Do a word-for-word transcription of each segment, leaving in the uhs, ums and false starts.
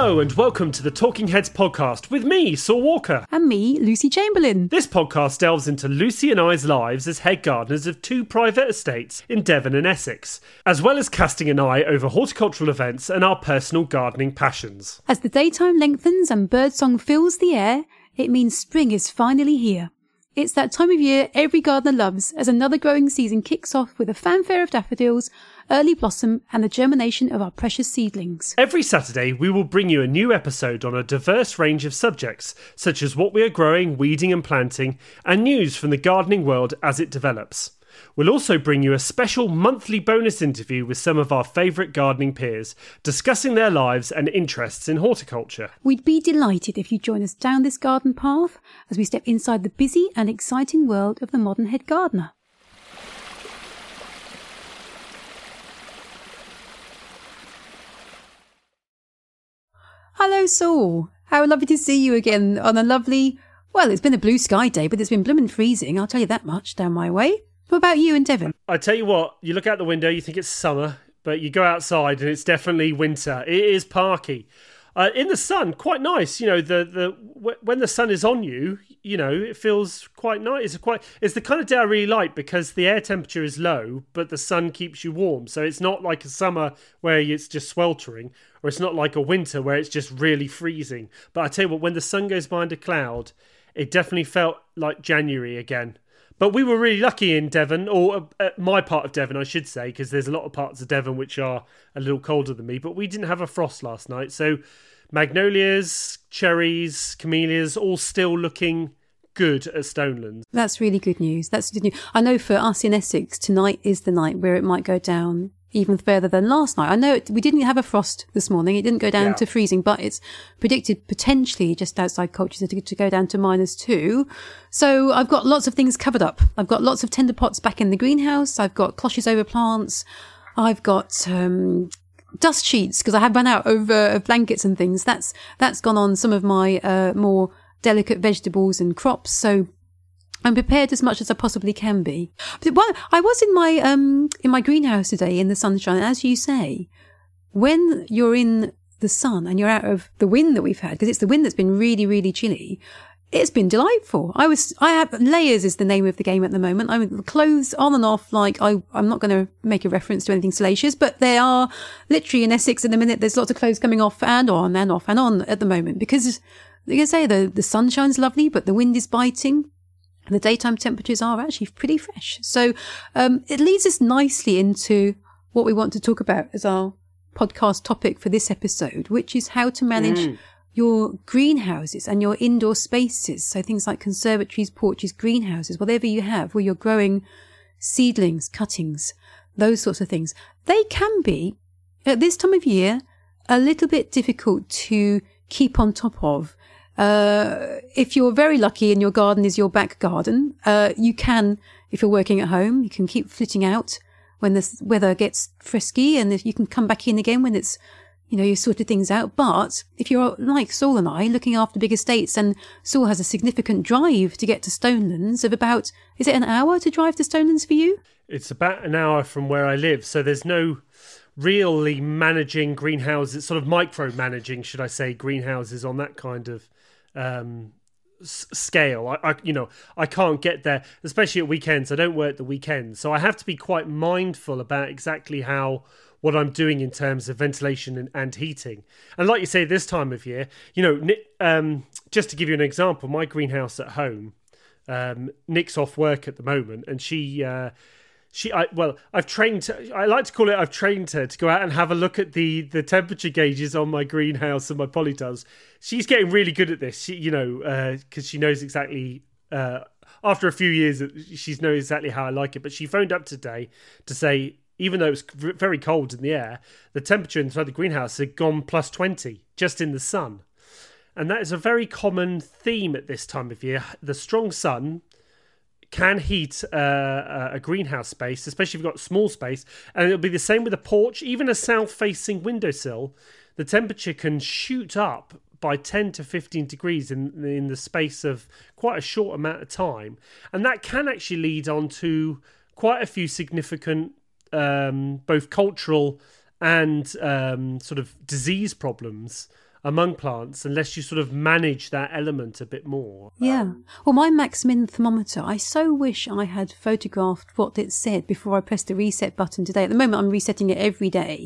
Hello and welcome to the Talking Heads podcast with me, Saul Walker. And me, Lucy Chamberlain. This podcast delves into Lucy and I's lives as head gardeners of two private estates in Devon and Essex, as well as casting an eye over horticultural events and our personal gardening passions. As the daytime lengthens and birdsong fills the air, it means spring is finally here. It's that time of year every gardener loves as another growing season kicks off with a fanfare of daffodils, early blossom and the germination of our precious seedlings. Every Saturday we will bring you a new episode on a diverse range of subjects, such as what we are growing, weeding and planting, and news from the gardening world as it develops. We'll also bring you a special monthly bonus interview with some of our favourite gardening peers, discussing their lives and interests in horticulture. We'd be delighted if you join us down this garden path as we step inside the busy and exciting world of the modern head gardener. Hello, Saul. How lovely to see you again on a lovely, well, it's been a blue sky day, but it's been bloomin' freezing, I'll tell you that much, down my way. What about you in Devon? I tell you what, you look out the window, you think it's summer, but you go outside and it's definitely winter. It is parky. Uh, in the sun, quite nice. You know, the the when the sun is on you, you know, it feels quite nice. It's quite it's the kind of day I really like because the air temperature is low, but the sun keeps you warm. So it's not like a summer where it's just sweltering, or it's not like a winter where it's just really freezing. But I tell you what, when the sun goes behind a cloud, it definitely felt like January again. But we were really lucky in Devon, or uh, my part of Devon, I should say, because there's a lot of parts of Devon which are a little colder than me. But we didn't have a frost last night. So magnolias, cherries, camellias, all still looking good at Stonelands. That's really good news. That's good news. I know for us in Essex, tonight is the night where it might go down even further than last night. I know it, we didn't have a frost this morning. It didn't go down yeah. to freezing, but it's predicted potentially just outside Colchester to, to go down to minus two. So I've got lots of things covered up. I've got lots of tender pots back in the greenhouse. I've got cloches over plants. I've got um, dust sheets because I have run out of, uh, of blankets and things. That's that's gone on some of my uh, more delicate vegetables and crops. So I'm prepared as much as I possibly can be. But well, I was in my um in my greenhouse today in the sunshine. And as you say, when you're in the sun and you're out of the wind that we've had, because it's the wind that's been really, really chilly, it's been delightful. I was, I have, layers is the name of the game at the moment. I'm clothes on and off, like I, I'm not going to make a reference to anything salacious, but they are literally in Essex at the minute. There's lots of clothes coming off and on and off and on at the moment because, like I say, the, the sunshine's lovely, but the wind is biting. And the daytime temperatures are actually pretty fresh. So um, it leads us nicely into what we want to talk about as our podcast topic for this episode, which is how to manage mm. your greenhouses and your indoor spaces. So things like conservatories, porches, greenhouses, whatever you have where you're growing seedlings, cuttings, those sorts of things. They can be, at this time of year, a little bit difficult to keep on top of. Uh, if you're very lucky and your garden is your back garden, uh, you can, if you're working at home, you can keep flitting out when the weather gets frisky and if you can come back in again when it's, you know, you sorted things out. But if you're like Saul and I looking after big estates, and Saul has a significant drive to get to Stonelands of about, is it an hour to drive to Stonelands for you? It's about an hour from where I live. So there's no really managing greenhouses, sort of micro managing, should I say, greenhouses on that kind of um s- scale. I, I you know I can't get there, especially at weekends. I don't work the weekends, so I have to be quite mindful about exactly how what I'm doing in terms of ventilation and, and heating. And like you say, this time of year, you know, um just to give you an example, my greenhouse at home, um Nick's off work at the moment, and she uh She, I, well, I've trained, I like to call it, I've trained her to go out and have a look at the, the temperature gauges on my greenhouse and my polytunnels. She's getting really good at this, she, you know, because uh, she knows exactly, uh, after a few years, she knows exactly how I like it. But she phoned up today to say, even though it was very cold in the air, the temperature inside the greenhouse had gone plus twenty just in the sun. And that is a very common theme at this time of year. The strong sun can heat uh, a greenhouse space, especially if you've got small space, and it'll be the same with a porch, even a south-facing windowsill. The temperature can shoot up by ten to fifteen degrees in in the space of quite a short amount of time, and that can actually lead on to quite a few significant um, both cultural and um, sort of disease problems among plants unless you sort of manage that element a bit more. Yeah. Well, my Maximin thermometer, I so wish I had photographed what it said before I pressed the reset button today. At the moment, I'm resetting it every day.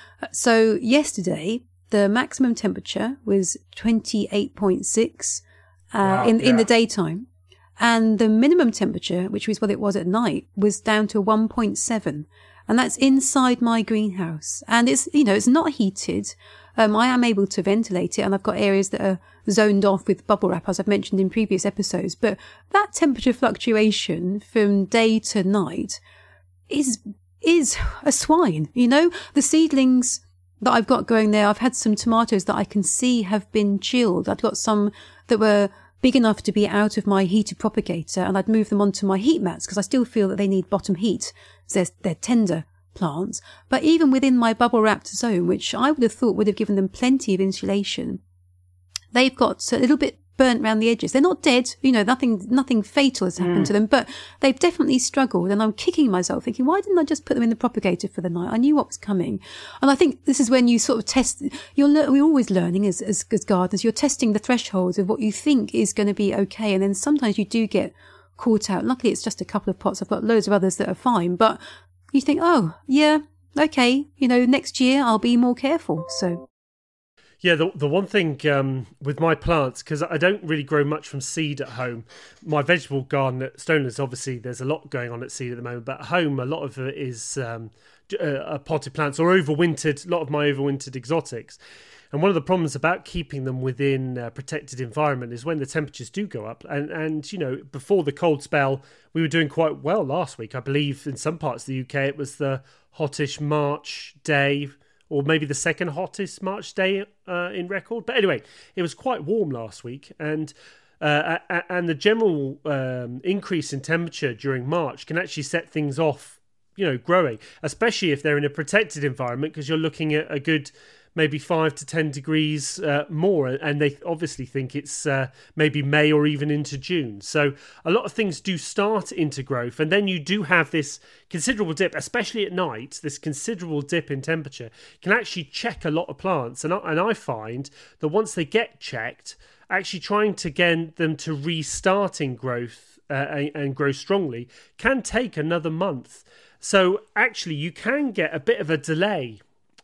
So yesterday, the maximum temperature was twenty-eight point six uh, wow, in, yeah. in the daytime. And the minimum temperature, which was what it was at night, was down to one point seven. And that's inside my greenhouse. And it's, you know, it's not heated. Um, I am able to ventilate it, and I've got areas that are zoned off with bubble wrap, as I've mentioned in previous episodes. But that temperature fluctuation from day to night is, is a swine, you know? The seedlings that I've got going there, I've had some tomatoes that I can see have been chilled. I've got some that were big enough to be out of my heated propagator, and I'd move them onto my heat mats because I still feel that they need bottom heat. So they're, they're tender plants. But even within my bubble wrapped zone, which I would have thought would have given them plenty of insulation, they've got a little bit burnt around the edges. They're not dead, you know, nothing nothing fatal has happened mm. to them, but they've definitely struggled. And I'm kicking myself thinking, why didn't I just put them in the propagator for the night? I knew what was coming. And I think this is when you sort of test, you're le- we're always learning as, as, as gardeners, you're testing the thresholds of what you think is going to be okay. And then sometimes you do get caught out. Luckily, it's just a couple of pots. I've got loads of others that are fine, but you think, oh, yeah, okay, you know, next year I'll be more careful. So. Yeah, the the one thing um, with my plants, because I don't really grow much from seed at home. My vegetable garden at Stonelands, obviously, there's a lot going on at seed at the moment. But at home, a lot of it is um, uh, potted plants or overwintered, a lot of my overwintered exotics. And one of the problems about keeping them within a protected environment is when the temperatures do go up. And, and, you know, before the cold spell, we were doing quite well last week. I believe in some parts of the U K, it was the hottish March day, or maybe the second hottest March day uh, in record. But anyway, it was quite warm last week. And uh, and the general um, increase in temperature during March can actually set things off, you know, growing, especially if they're in a protected environment, because you're looking at a good maybe five to ten degrees uh, more, and they obviously think it's uh, maybe May or even into June. So a lot of things do start into growth, and then you do have this considerable dip, especially at night. This considerable dip in temperature can actually check a lot of plants, and I, and I find that once they get checked, actually trying to get them to restarting growth uh, and, and grow strongly can take another month. So actually, you can get a bit of a delay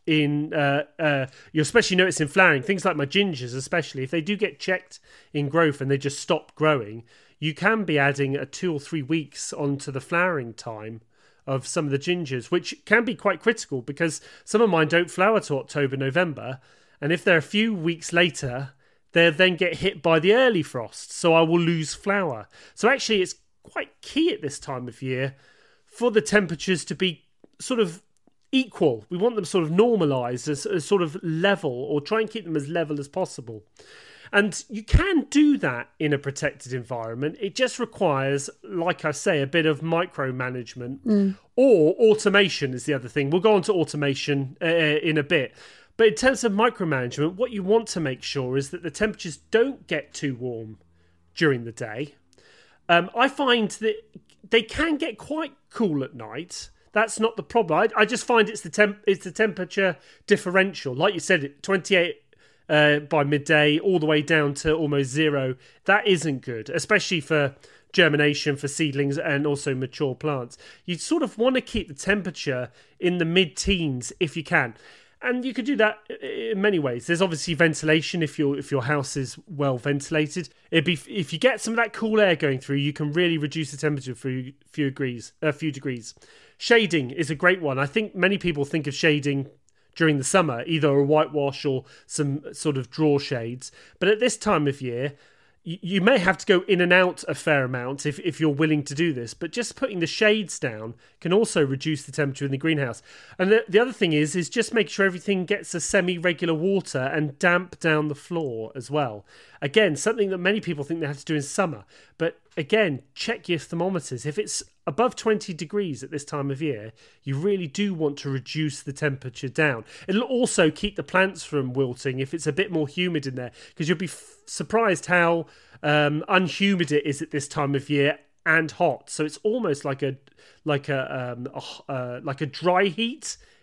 in uh, uh, you especially notice in flowering. Things like my gingers, especially if they do get checked in growth and they just stop growing, you can be adding a two or three weeks onto the flowering time of some of the gingers, which can be quite critical because some of mine don't flower till October, November, and if they're a few weeks later, they then get hit by the early frost, so I will lose flower. So actually it's quite key at this time of year for the temperatures to be sort of equal. We want them sort of normalised as, as sort of level, or try and keep them as level as possible. And you can do that in a protected environment. It just requires, like I say, a bit of micromanagement mm. or automation is the other thing. We'll go on to automation uh, in a bit. But in terms of micromanagement, what you want to make sure is that the temperatures don't get too warm during the day. Um, I find that they can get quite cool at night. That's not the problem. I, I just find it's the temp, it's the temperature differential. Like you said, twenty-eight uh, by midday, all the way down to almost zero. That isn't good, especially for germination, for seedlings, and also mature plants. You sort of want to keep the temperature in the mid-teens if you can. And you could do that in many ways. There's obviously ventilation if your if your house is well ventilated. It'd be if you get some of that cool air going through, you can really reduce the temperature for a few degrees. A few degrees. Shading is a great one. I think many people think of shading during the summer, either a whitewash or some sort of draw shades. But at this time of year, you may have to go in and out a fair amount if, if you're willing to do this, but just putting the shades down can also reduce the temperature in the greenhouse. And the, the other thing is, is just make sure everything gets a semi-regular water and damp down the floor as well. Again, something that many people think they have to do in summer. But again, check your thermometers. If it's above twenty degrees at this time of year, you really do want to reduce the temperature down. It'll also keep the plants from wilting if it's a bit more humid in there, because you'll be f- surprised how um, unhumid it is at this time of year and hot. So it's almost like a like a, um, a uh, like a dry heat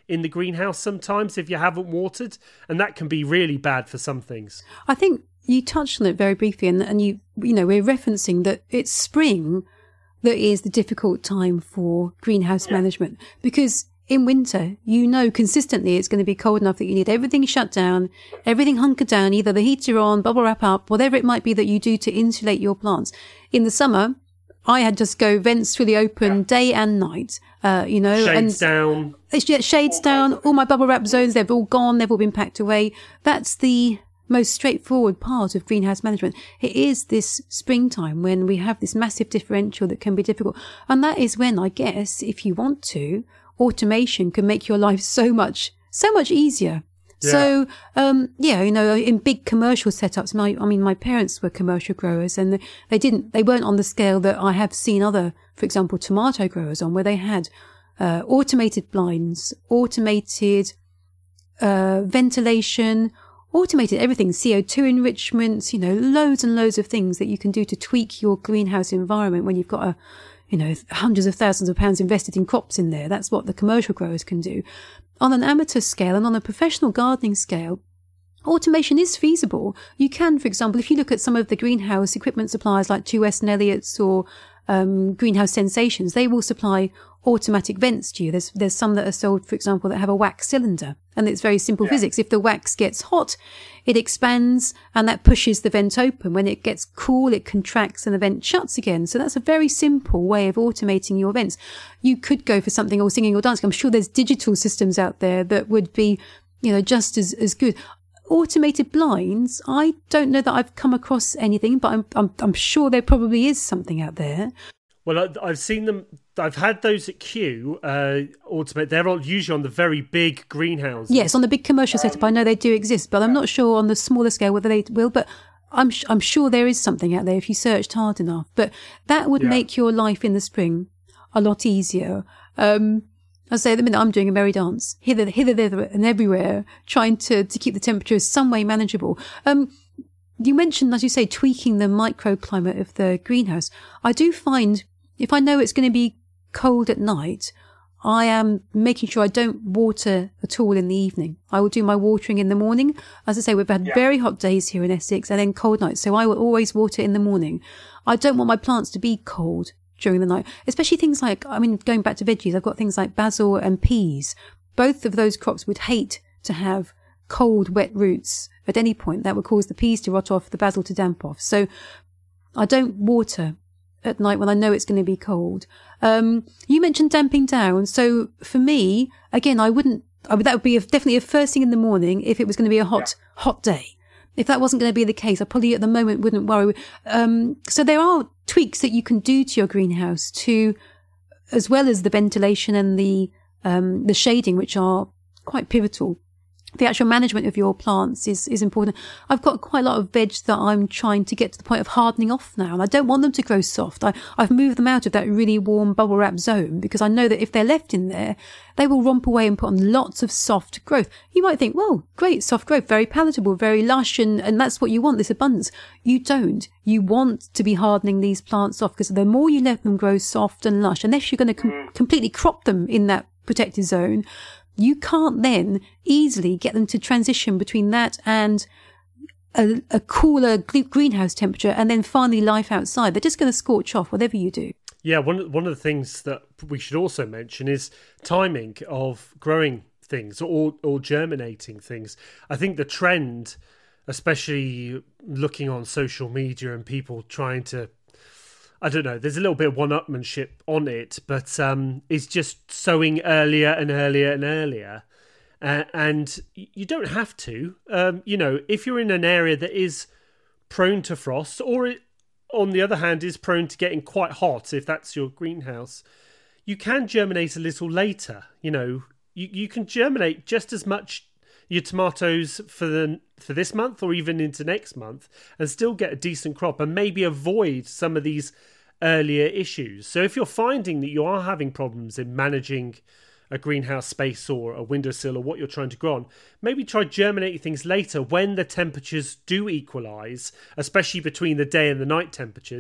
in the greenhouse sometimes if you haven't watered, and that can be really bad for some things. I think you touched on it very briefly, and, and you you know we're referencing that it's spring that is the difficult time for greenhouse yeah. management, because in winter, you know consistently it's going to be cold enough that you need everything shut down, everything hunkered down, either the heater on, bubble wrap up, whatever it might be that you do to insulate your plants. In the summer, I had just go vents fully open yeah. day and night, uh, you know. Shades and down. It's just shades down, all my bubble wrap zones, they've all gone, they've all been packed away. That's the most straightforward part of greenhouse management. It is this springtime when we have this massive differential that can be difficult. And that is when, I guess, if you want to, automation can make your life so much, so much easier. Yeah. So, um, yeah, you know, in big commercial setups, my, I mean, my parents were commercial growers, and they didn't, they weren't on the scale that I have seen other, for example, tomato growers on, where they had, uh, automated blinds, automated, uh, ventilation, automated everything, C O two enrichments, you know, loads and loads of things that you can do to tweak your greenhouse environment when you've got a, you know, hundreds of thousands of pounds invested in crops in there. That's what the commercial growers can do. On an amateur scale and on a professional gardening scale, automation is feasible. You can, for example, if you look at some of the greenhouse equipment suppliers like two Weston Elliott's or um, Greenhouse Sensations, they will supply automatic vents to you. There's there's some that are sold, for example, that have a wax cylinder, and it's very simple yeah. physics. If the wax gets hot, it expands and that pushes the vent open. When it gets cool, it contracts and the vent shuts again. So that's a very simple way of automating your vents. You could go for something or singing or dancing. I'm sure there's digital systems out there that would be, you know, just as, as good. Automated blinds, I don't know that I've come across anything, but I'm I'm, I'm sure there probably is something out there. Well, I've seen them. I've had those at Kew. Uh, automate. They're all usually on the very big greenhouses. Yes, on the big commercial setup, I know they do exist, but I'm not sure on the smaller scale whether they will. But I'm I'm sure there is something out there if you searched hard enough. But that would yeah. make your life in the spring a lot easier. Um, I say at the minute I'm doing a merry dance, hither, hither, thither, and everywhere, trying to to keep the temperatures some way manageable. Um, you mentioned, as you say, tweaking the microclimate of the greenhouse. I do find, if I know it's going to be cold at night, I am making sure I don't water at all in the evening. I will do my watering in the morning. As I say, we've had yeah. very hot days here in Essex and then cold nights, so I will always water in the morning. I don't want my plants to be cold during the night, especially things like, I mean, going back to veggies, I've got things like basil and peas. Both of those crops would hate to have cold, wet roots at any point. That would cause the peas to rot off, the basil to damp off. So I don't water at night when I know it's going to be cold. Um, you mentioned damping down. So for me, again, I wouldn't, I would, that would be a, definitely a first thing in the morning if it was going to be a hot, yeah. hot day. If that wasn't going to be the case, I probably at the moment wouldn't worry. Um, so there are tweaks that you can do to your greenhouse to, as well as the ventilation and the, um, the shading, which are quite pivotal. The actual management of your plants is, is important. I've got quite a lot of veg that I'm trying to get to the point of hardening off now, and I don't want them to grow soft. I, I've moved them out of that really warm bubble wrap zone because I know that if they're left in there, they will romp away and put on lots of soft growth. You might think, well, great, soft growth, very palatable, very lush, and, and that's what you want, this abundance. You don't. You want to be hardening these plants off because the more you let them grow soft and lush, unless you're going to com- completely crop them in that protected zone, you can't then easily get them to transition between that and a, a cooler greenhouse temperature and then finally life outside. They're just going to scorch off whatever you do. Yeah, one, one of the things that we should also mention is timing of growing things or, or germinating things. I think the trend, especially looking on social media and people trying to, I don't know, there's a little bit of one-upmanship on it, but um, it's just sowing earlier and earlier and earlier. Uh, and you don't have to. Um, you know, if you're in an area that is prone to frost, or it, on the other hand, is prone to getting quite hot, if that's your greenhouse, you can germinate a little later. You know, you, you can germinate just as much your tomatoes for the for this month or even into next month and still get a decent crop and maybe avoid some of these earlier issues. So if you're finding that you are having problems in managing a greenhouse space or a windowsill or what you're trying to grow on, maybe try germinating things later when the temperatures do equalise, especially between the day and the night temperatures,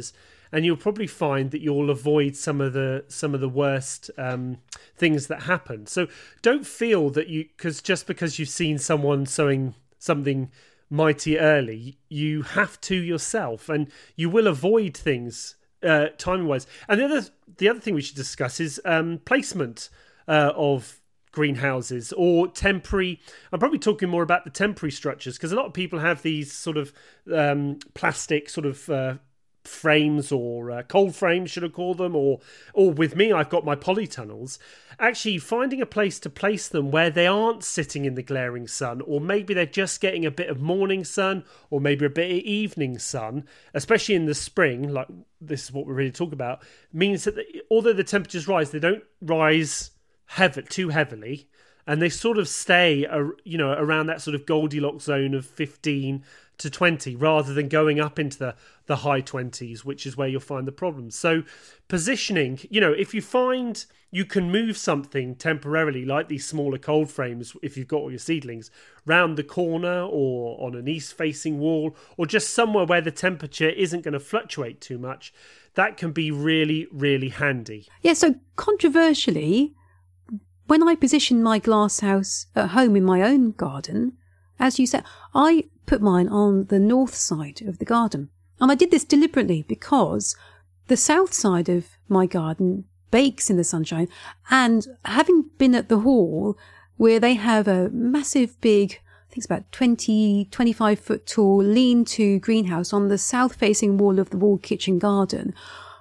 and you'll probably find that you'll avoid some of the some of the worst um, things that happen. So don't feel that you, because just because you've seen someone sowing something mighty early, you have to yourself, and you will avoid things uh, timing wise. And the other the other thing we should discuss is um, placement uh, of greenhouses or temporary. I'm probably talking more about the temporary structures, because a lot of people have these sort of um, plastic sort of uh, frames or uh, cold frames, should I call them, or or with me I've got my polytunnels. Actually finding a place to place them where they aren't sitting in the glaring sun, or maybe they're just getting a bit of morning sun or maybe a bit of evening sun, especially in the spring, like this is what we're really talking about, means that the, although the temperatures rise, they don't rise heavy, too heavily, and they sort of stay uh, you know around that sort of Goldilocks zone of fifteen to twenty, rather than going up into the the high twenties, which is where you'll find the problems. So positioning, you know if you find you can move something temporarily, like these smaller cold frames, if you've got all your seedlings, round the corner or on an east facing wall, or just somewhere where the temperature isn't going to fluctuate too much, that can be really, really handy. Yeah, so controversially, when I position my glass house at home in my own garden, as you said, I put mine on the north side of the garden. And I did this deliberately because the south side of my garden bakes in the sunshine. And having been at the hall, where they have a massive big, I think it's about twenty, twenty-five foot tall lean-to greenhouse on the south-facing wall of the walled kitchen garden,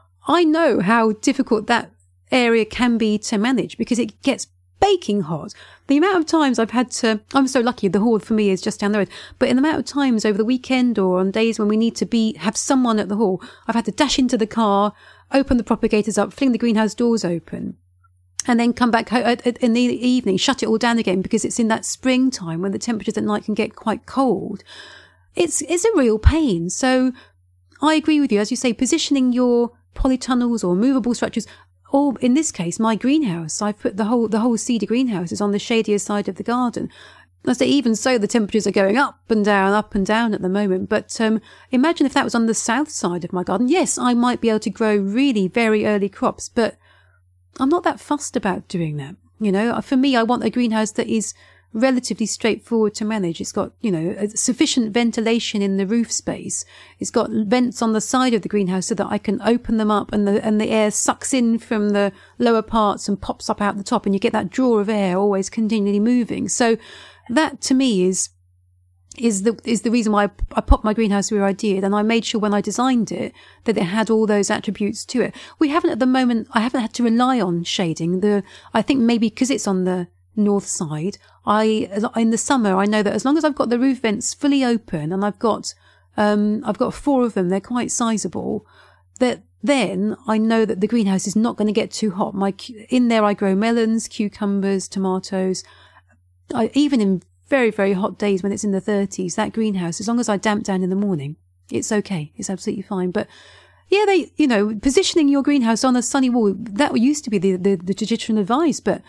I know how difficult that area can be to manage, because it gets baking hot. The amount of times I've had to, I'm so lucky, the hall for me is just down the road, but in the amount of times over the weekend or on days when we need to be, have someone at the hall, I've had to dash into the car, open the propagators up, fling the greenhouse doors open, and then come back ho- in the evening, shut it all down again, because it's in that springtime when the temperatures at night can get quite cold. It's, it's a real pain. So I agree with you. As you say, positioning your polytunnels or movable structures, or in this case, my greenhouse, I've put the whole the whole cedar greenhouse is on the shadier side of the garden. I say, even so, the temperatures are going up and down, up and down at the moment. But um, imagine if that was on the south side of my garden. Yes, I might be able to grow really very early crops, but I'm not that fussed about doing that. You know, for me, I want a greenhouse that is relatively straightforward to manage. It's got, you know, sufficient ventilation in the roof space. It's got vents on the side of the greenhouse so that I can open them up, and the and the air sucks in from the lower parts and pops up out the top, and you get that draw of air always continually moving. So that to me is is the is the reason why I, I popped my greenhouse where I did, and I made sure when I designed it that it had all those attributes to it. We haven't at the moment, I haven't had to rely on shading. The I think maybe because it's on the north side, I in the summer I know that as long as I've got the roof vents fully open, and I've got um I've got four of them, they're quite sizable, that then I know that the greenhouse is not going to get too hot. My in there I grow melons, cucumbers, tomatoes. I, even in very very hot days when it's in the thirties, that greenhouse, as long as I damp down in the morning, it's okay, it's absolutely fine. But yeah, they you know positioning your greenhouse on a sunny wall, that used to be the the, the traditional advice, but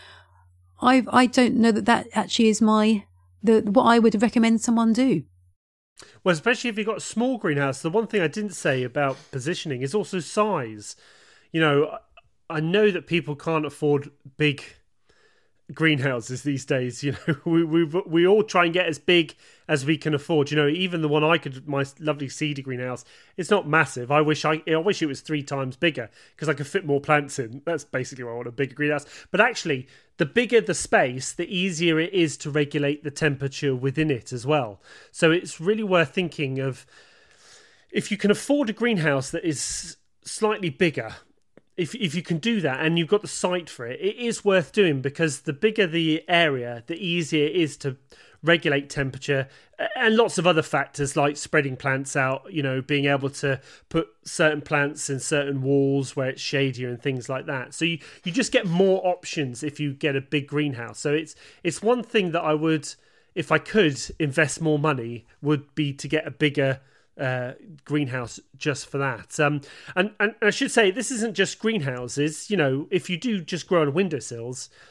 I I don't know that that actually is my the what I would recommend someone do. Well, especially if you've got a small greenhouse. The one thing I didn't say about positioning is also size. You know, I know that people can't afford big greenhouses these days. You know, we we we all try and get as big as we can afford. You know, even the one I could, my lovely cedar greenhouse, it's not massive. I wish I I wish it was three times bigger, because I could fit more plants in. That's basically why I want a bigger greenhouse. But actually, the bigger the space, the easier it is to regulate the temperature within it as well. So it's really worth thinking of, if you can afford a greenhouse that is slightly bigger, if if you can do that and you've got the site for it, it is worth doing, because the bigger the area, the easier it is to regulate temperature, and lots of other factors like spreading plants out, you know, being able to put certain plants in certain walls where it's shadier and things like that. So you, you just get more options if you get a big greenhouse. So it's it's one thing that I would, if I could invest more money, would be to get a bigger uh, greenhouse just for that. Um, and, and I should say, this isn't just greenhouses. You know, if you do just grow on windowsills,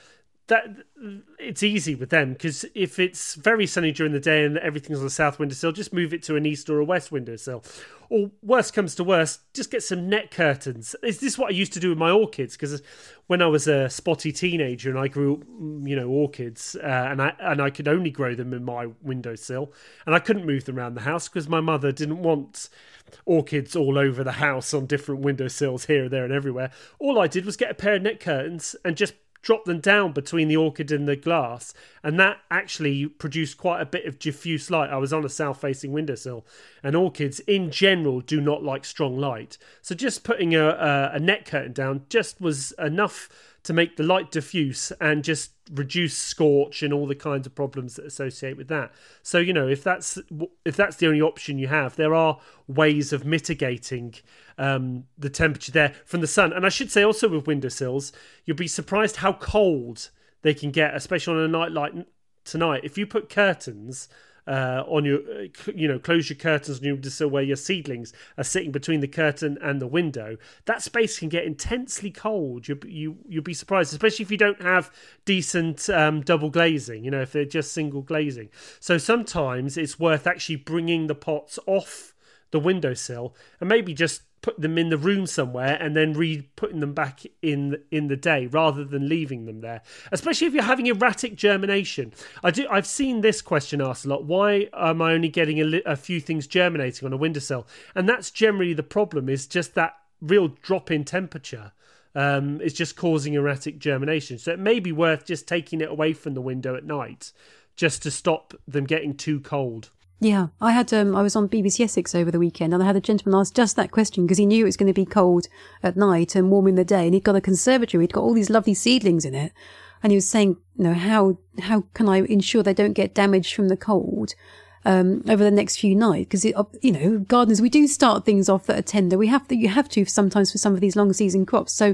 that it's easy with them, because if it's very sunny during the day and everything's on the south windowsill, just move it to an east or a west windowsill. Or worst comes to worst, just get some net curtains. Is this what I used to do with my orchids? Because when I was a spotty teenager and I grew, you know, orchids, uh, and I and I could only grow them in my windowsill, and I couldn't move them around the house because my mother didn't want orchids all over the house on different windowsills here, there, and everywhere. All I did was get a pair of net curtains and just drop them down between the orchid and the glass, and that actually produced quite a bit of diffuse light. I was on a south-facing windowsill, and orchids in general do not like strong light, so just putting a, a, a net curtain down just was enough to make the light diffuse and just reduce scorch and all the kinds of problems that associate with that. So, you know, if that's if that's the only option you have, there are ways of mitigating um, the temperature there from the sun. And I should say also with windowsills, you'll be surprised how cold they can get, especially on a night like tonight. If you put curtains uh, on your, you know, close your curtains on your windowsill where your seedlings are sitting between the curtain and the window, that space can get intensely cold. You you you'll be surprised, especially if you don't have decent um, double glazing. You know, if they're just single glazing. So sometimes it's worth actually bringing the pots off the windowsill and maybe just put them in the room somewhere and then re-putting them back in in the day rather than leaving them there, especially if you're having erratic germination. I do I've seen this question asked a lot: why am I only getting a, li- a few things germinating on a windowsill? And that's generally the problem, is just that real drop in temperature um is just causing erratic germination. So it may be worth just taking it away from the window at night just to stop them getting too cold. Yeah, I had um, I was on B B C Essex over the weekend, and I had a gentleman ask just that question because he knew it was going to be cold at night and warm in the day, and he'd got a conservatory, he'd got all these lovely seedlings in it, and he was saying, you know, how how can I ensure they don't get damaged from the cold um, over the next few nights? Because, you know, gardeners, we do start things off that are tender. We have to, you have to sometimes for some of these long season crops. So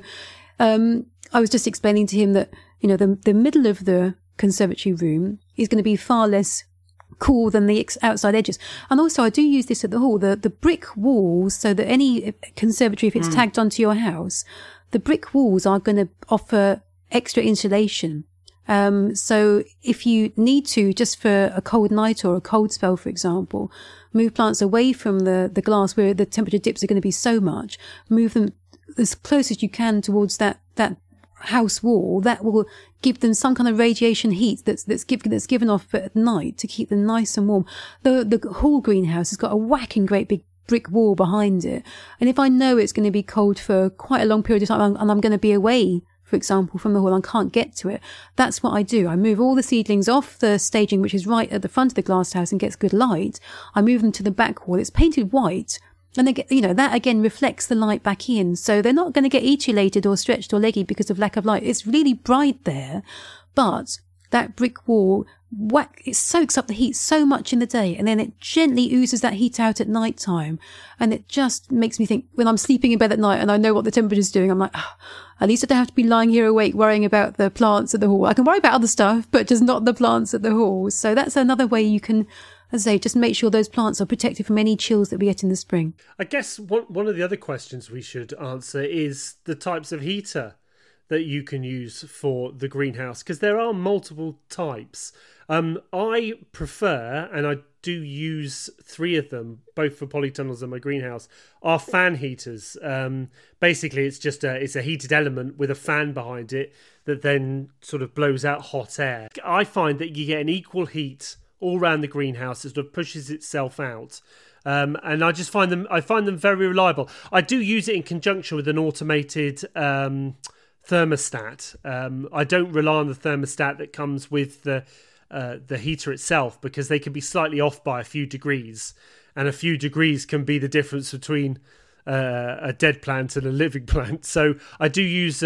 um, I was just explaining to him that, you know, the the middle of the conservatory room is going to be far less cool than the outside edges. And also I do use this at the hall, the the brick walls, so that any conservatory, if it's mm. tagged onto your house, the brick walls are going to offer extra insulation. Um, so if you need to, just for a cold night or a cold spell, for example, move plants away from the, the glass where the temperature dips are going to be so much, move them as close as you can towards that, that house wall. That will give them some kind of radiation heat that's that's given that's given off at night to keep them nice and warm. The the hall greenhouse has got a whacking great big brick wall behind it, and if I know it's going to be cold for quite a long period of time and I'm going to be away, for example, from the hall and can't get to it, that's what I do. I move all the seedlings off the staging, which is right at the front of the glass house and gets good light. I move them to the back wall. It's painted white. And they get, you know, that again reflects the light back in. So they're not going to get etiolated or stretched or leggy because of lack of light. It's really bright there, but that brick wall, whack, it soaks up the heat so much in the day, and then it gently oozes that heat out at night time. And it just makes me think, when I'm sleeping in bed at night and I know what the temperature's doing, I'm like, oh, at least I don't have to be lying here awake worrying about the plants at the hall. I can worry about other stuff, but just not the plants at the hall. So that's another way you can, as I say, just make sure those plants are protected from any chills that we get in the spring. I guess one one of the other questions we should answer is the types of heater that you can use for the greenhouse, because there are multiple types. Um, I prefer, and I do use three of them, both for polytunnels and my greenhouse, are fan heaters. Um, basically, it's just a it's a heated element with a fan behind it that then sort of blows out hot air. I find that you get an equal heat all around the greenhouse. It sort of pushes itself out. Um, and I just find them, I find them very reliable. I do use it in conjunction with an automated um, thermostat. Um, I don't rely on the thermostat that comes with the uh, the heater itself, because they can be slightly off by a few degrees, and a few degrees can be the difference between uh, a dead plant and a living plant. So I do use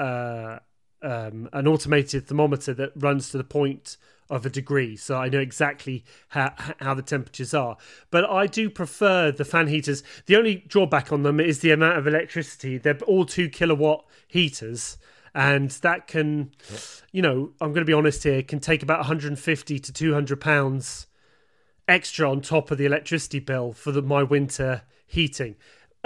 a, a, um, an automated thermometer that runs to the point of a degree, so I know exactly how how the temperatures are. But I do prefer the fan heaters. The only drawback on them is the amount of electricity. They're all two kilowatt heaters, and that can, you know, I'm going to be honest here, can take about one hundred fifty to two hundred pounds extra on top of the electricity bill for the, my winter heating.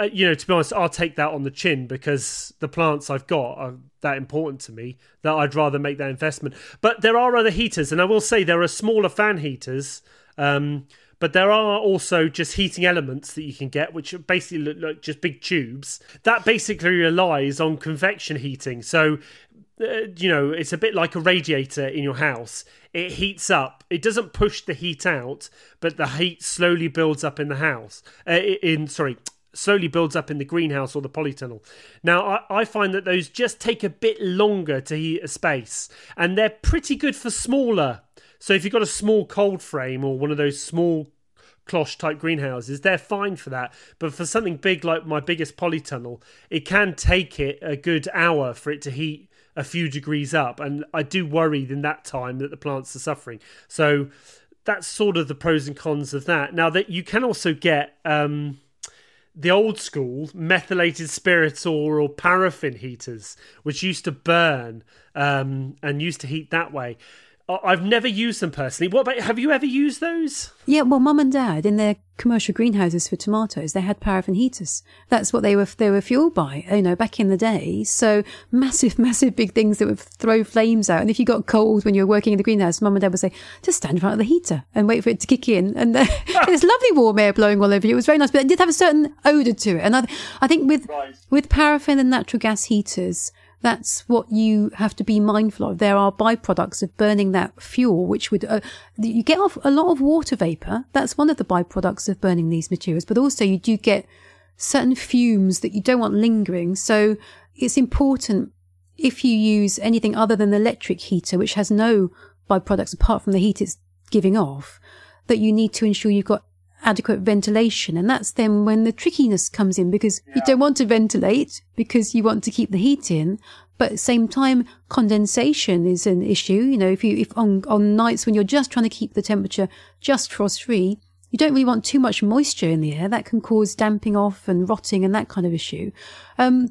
uh, you know, to be honest, I'll take that on the chin because the plants I've got are that important to me that I'd rather make that investment. But there are other heaters, and I will say there are smaller fan heaters, um, but there are also just heating elements that you can get, which basically look like just big tubes. That basically relies on convection heating. So, uh, you know, it's a bit like a radiator in your house. It heats up. It doesn't push the heat out, but the heat slowly builds up in the house. Uh, in sorry, slowly builds up in the greenhouse or the polytunnel. Now, I, I find that those just take a bit longer to heat a space, and they're pretty good for smaller. So if you've got a small cold frame or one of those small cloche type greenhouses, they're fine for that. But for something big like my biggest polytunnel, it can take it a good hour for it to heat a few degrees up. And I do worry in that time that the plants are suffering. So that's sort of the pros and cons of that. Now, that you can also get um, the old school methylated spirits or, or paraffin heaters, which used to burn um, and used to heat that way. I've never used them personally. What about, have you ever used those? Yeah, well, Mum and Dad, in their commercial greenhouses for tomatoes, they had paraffin heaters. That's what they were they were fueled by, you know, back in the day. So massive, massive big things that would throw flames out. And if you got cold when you were working in the greenhouse, Mum and Dad would say, just stand in front of the heater and wait for it to kick in. And uh, there's lovely warm air blowing all over you. It was very nice, but it did have a certain odour to it. And I, I think with right. with paraffin and natural gas heaters, that's what you have to be mindful of. There are byproducts of burning that fuel, which would, uh, you get off a lot of water vapour. That's one of the byproducts of burning these materials. But also you do get certain fumes that you don't want lingering. So it's important, if you use anything other than the electric heater, which has no byproducts apart from the heat it's giving off, that you need to ensure you've got adequate ventilation. And that's then when the trickiness comes in, because yeah. you don't want to ventilate because you want to keep the heat in, but at the same time condensation is an issue. You know, if you if on on nights when you're just trying to keep the temperature just frost free, you don't really want too much moisture in the air. That can cause damping off and rotting and that kind of issue. um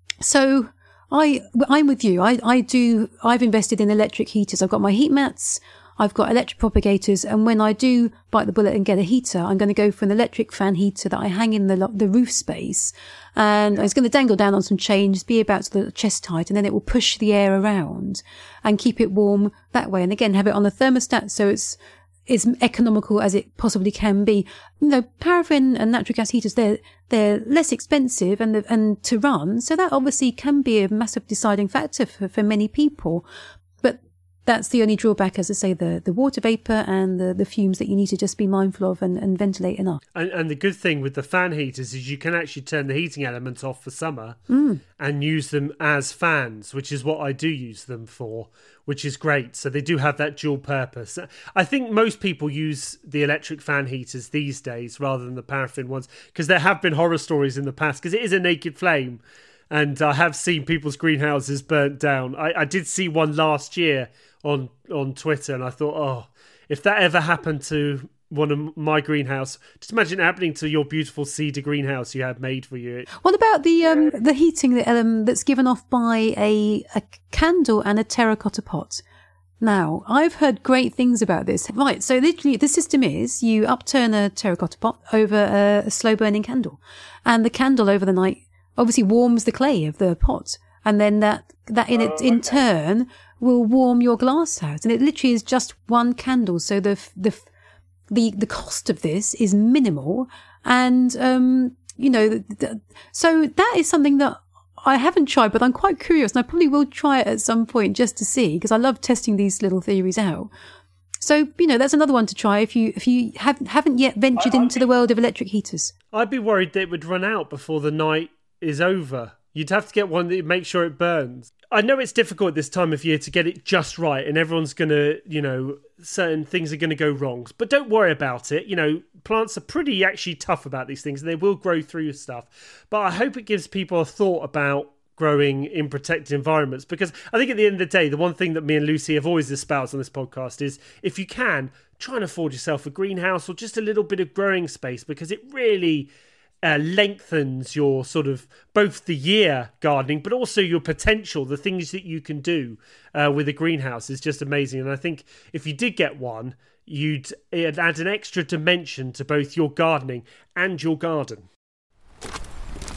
so I I'm with you. I I do I've invested in electric heaters. I've got my heat mats, I've got electric propagators, and when I do bite the bullet and get a heater, I'm going to go for an electric fan heater that I hang in the the roof space, and it's going to dangle down on some chains, be about to the chest height, and then it will push the air around and keep it warm that way. And again, have it on the thermostat so it's as economical as it possibly can be. You know, paraffin and natural gas heaters, they're they're less expensive and and to run, so that obviously can be a massive deciding factor for, for many people. But that's the only drawback, as I say, the, the water vapour and the, the fumes that you need to just be mindful of and, and ventilate enough. And, and the good thing with the fan heaters is you can actually turn the heating element off for summer mm. and use them as fans, which is what I do use them for, which is great. So they do have that dual purpose. I think most people use the electric fan heaters these days rather than the paraffin ones, because there have been horror stories in the past, because it is a naked flame. And I have seen people's greenhouses burnt down. I, I did see one last year on on Twitter, and I thought, oh, if that ever happened to one of my greenhouse, just imagine it happening to your beautiful cedar greenhouse you had made for you. What about the um, the heating that, um, that's given off by a, a candle and a terracotta pot? Now, I've heard great things about this. Right, so literally the system is you upturn a terracotta pot over a, a slow-burning candle, and the candle over the night obviously warms the clay of the pot, and then that that in it in turn will warm your glass house. And it literally is just one candle, so the the the the cost of this is minimal. And um you know the, the, so that is something that I haven't tried, but I'm quite curious, and I probably will try it at some point just to see, because I love testing these little theories out. So, you know, that's another one to try if you if you haven't haven't yet ventured I, into be, the world of electric heaters. I'd be worried that it would run out before the night is over. You'd have to get one that make sure it burns. I know it's difficult this time of year to get it just right, and everyone's going to, you know, certain things are going to go wrong. But don't worry about it. You know, plants are pretty actually tough about these things, and they will grow through stuff. But I hope it gives people a thought about growing in protected environments, because I think at the end of the day, the one thing that me and Lucy have always espoused on this podcast is, if you can, try and afford yourself a greenhouse or just a little bit of growing space, because it really Uh, lengthens your sort of both the year gardening, but also your potential. The things that you can do uh, with a greenhouse is just amazing. And I think if you did get one, you'd it'd add an extra dimension to both your gardening and your garden.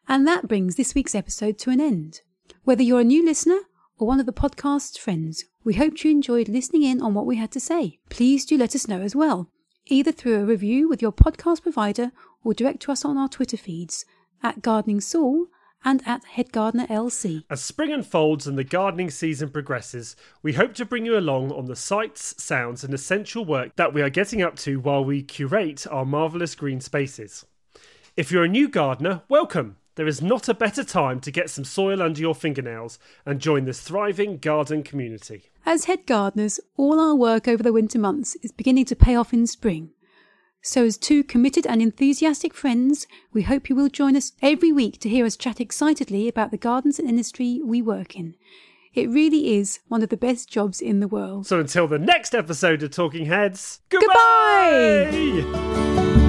And that brings this week's episode to an end. Whether you're a new listener or one of the podcast's friends, we hope you enjoyed listening in on what we had to say. Please do let us know as well, either through a review with your podcast provider or direct to us on our Twitter feeds, at Gardening Saul and at Head Gardener L C. As spring unfolds and the gardening season progresses, we hope to bring you along on the sights, sounds and essential work that we are getting up to while we curate our marvellous green spaces. If you're a new gardener, welcome! There is not a better time to get some soil under your fingernails and join this thriving garden community. As head gardeners, all our work over the winter months is beginning to pay off in spring. So as two committed and enthusiastic friends, we hope you will join us every week to hear us chat excitedly about the gardens and industry we work in. It really is one of the best jobs in the world. So until the next episode of Talking Heads, goodbye! Goodbye!